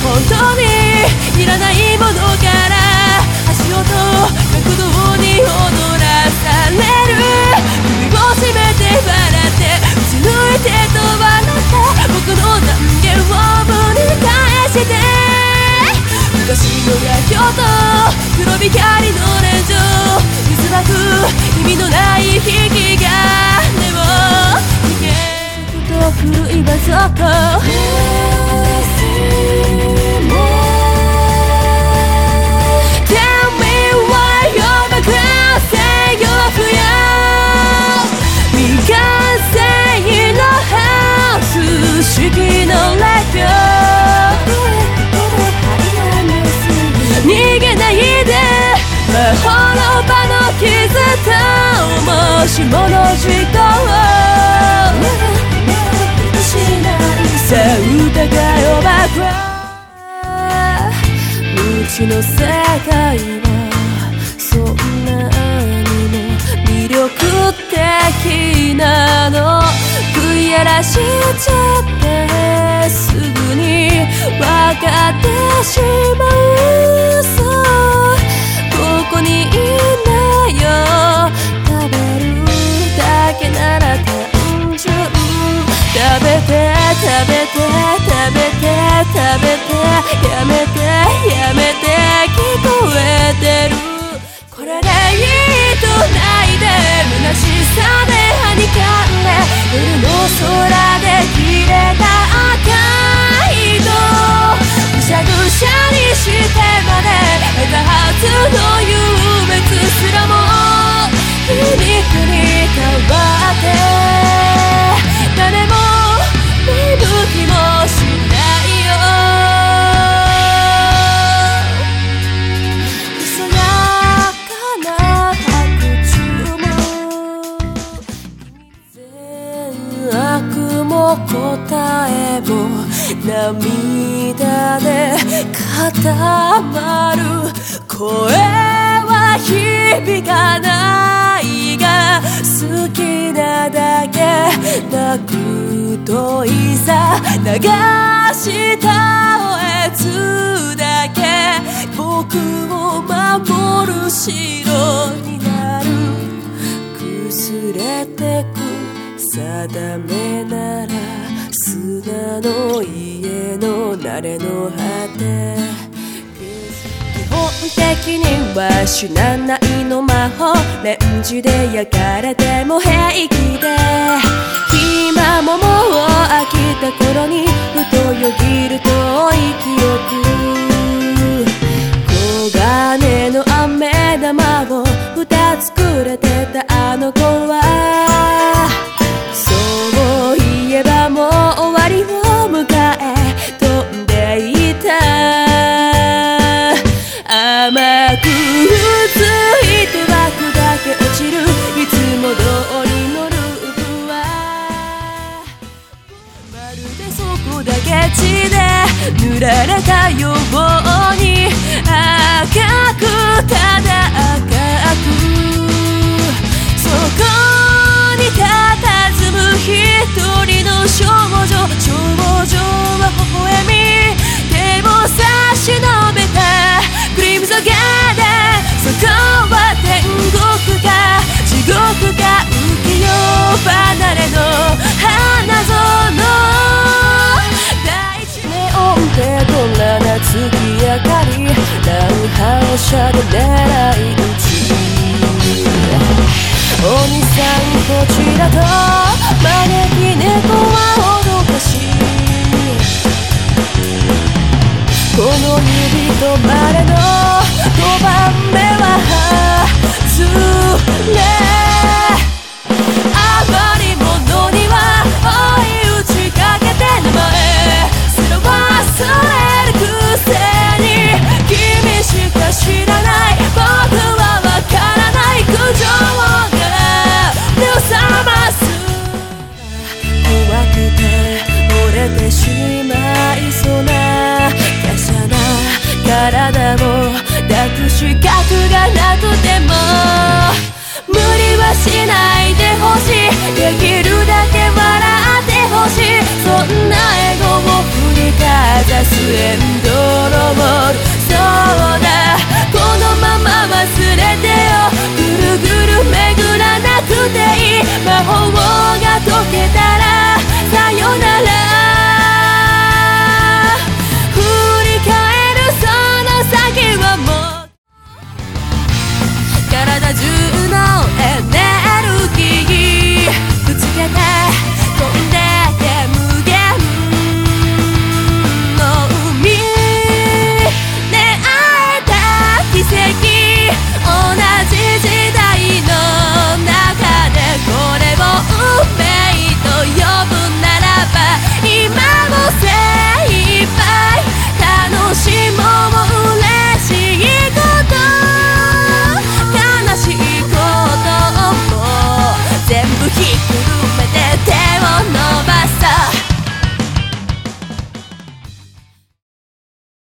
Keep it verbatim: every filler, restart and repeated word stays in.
本当にいらないものから足音角度に踊らされる。首を絞めて笑って打ち抜いてと笑った僕の懺悔をぶり返して、昔の野狂と黒光りの連城渦巻く意味のない引き金を逃げと古いバズーカ四季のレビュー逃げないで魔法の場の傷ともしもの事故をさあ疑いをバックうちの世界はそんなにも魅力的なの。食い荒らしちゃってすぐに分かってしまう。そうここにいないよ。食べるだけなら単純。食べて食べて食べて食べてやめてやめて聞こえてる。これでいいとないで虚しさではにかんで夜の空で切れた赤い糸ぐしゃぐしゃにしてまで得たはずの優越すらも皮肉に変わって誰も見向きもしないよ。薄らかな白昼も善悪も答えも涙で固まる。声は響かないが好きなだけ泣くといざ流したおえつだけ僕を守る城になる。崩れてく定めなら砂の家の慣れの果て。基本的には死なないの魔法レンジで焼かれても平気で今ももう飽きた頃にふとよぎる遠い記憶。黄金の飴玉を二つくれてたあの子はそういえばもう終わりを迎え飛んでいた。甘くついて枠だけ落ちるいつも通りのループはまるでそこだけ血で塗られたように赤くただ赤くそこに佇む一人の少女。少女は微笑み手を差し伸べたクリームゾガーデン。そこは天国か地獄か浮世離れの花園。大地ネオンでドラな月明かり乱反射で狙い撃ちお兄さんこちらと招き猫は脅かしこの指とまれのごばんめは外れ余り物には追い打ちかけて名前すら忘れるくせに君しか知らない僕けたらさよなら。振り返るその先はもう体中のエネルギーぶつけて飛んでけ無限の海出会えた奇跡。同じ時代の中でこれを運命と呼ぶならば、今も精一杯楽しもう。嬉しいこと悲しいことも全部ひっくる